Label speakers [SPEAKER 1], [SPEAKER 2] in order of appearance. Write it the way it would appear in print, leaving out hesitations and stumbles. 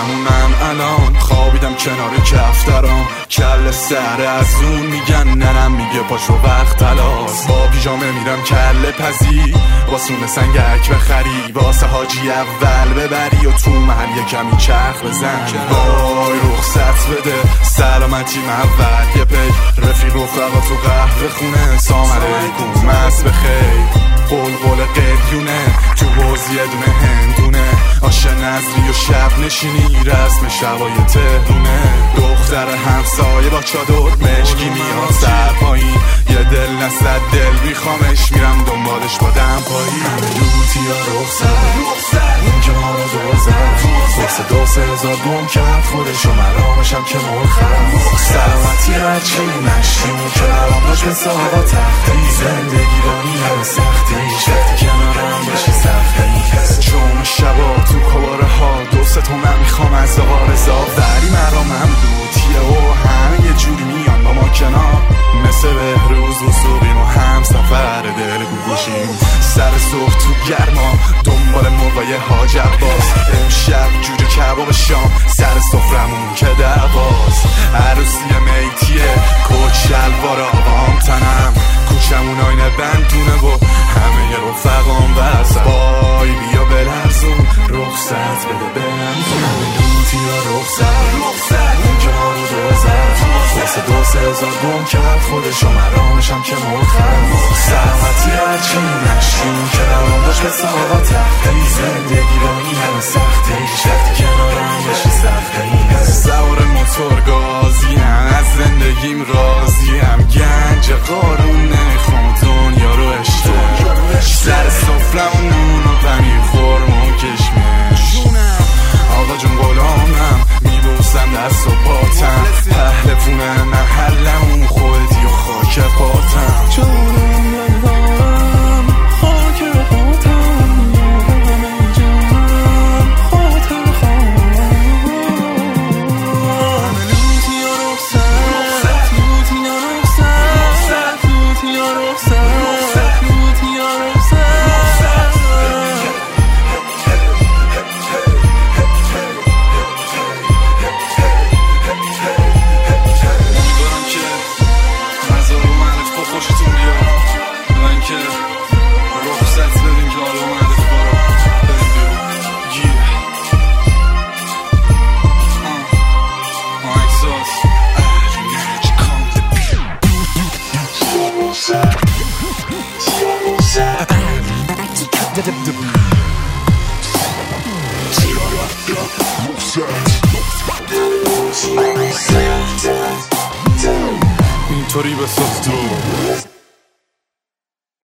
[SPEAKER 1] همونم الان خوابیدم کنار کفترام، کل سر از اون میگن ننم میگه پاشو وقت تلاس. با پیژامه میرم کله پزی، واسونه سنگک بخری، واسه حاجی اول ببری و تو محل یه کمی چرخ بزن. وای رخصت بده سلامتی اول یه پی، رفیق رفقا تو قهوه خونه، سلام علیکم مست بخیر. قلقل قلیونه تو حوض یه دونه هندونه، آش نظری و شب نشینی رسم شبای تهرونه. دختر همسایه با چادر مشکی میاد سر پایین، یه دل نصد دل میخوامش، میرم دنبالش با دم پایین. لوتی یا رخصت اون که ما رو دور زد، واسه 2-3 گم کرد خودشو مرامشم که مرخم. سلامتی هرچی نشیم که روان داشت مثل آقا تختی، زندگی رانی همه سختی، شفتی کنارم باشی سختی. چون شبا تو کباره ها 2-3 تومن میخوام از آقا رضا، ولی مرامم لوتیه و همه یه جوری میان با ما کنار، مثل بهروز و سوقیم و هم سفر دل گوشیم. سر صبح تو گرما دنبال مرغای حاج عباس، امشب جوجه کباب شام سر سفرمون که دعواز. عروسی میتیه کت شلوار آقام تنم، کوچمون آینه بندونه و همه رفقام وسط. وای بیا بلرزون رخصت بده بنزون، لوتی یا رخصت اون که ما رو دوزد، واسه 2-3 گم کرد خودشو مرامشم که مرخم. سلامتی هرچی نشیم که روان داشت مثل آقا تختی، زندگی رانی همه سختی، شفتی کنارم بشی سختی. سوار موتور گازیم از زندگیم راضیم، گنج قارون نمیخوام دنیا رو اشته، سر سفرم نون و پنیر خورم و کشمش. آقا جون غلامم میبوسم دست و پاتم، پهلفونه محلم خودتی و خاک پاتم. جانم یادم خاک پاتم، یادم جانم خاطر خواهم. لوتی یا رخصت لوتی یا رخصت لوتی یا رخصت لوتی یا رخصت. خوشتون بیاد من که رخصت بدین که حالا اومده بارا بدین بیرون. احساس اینطوری بساز تو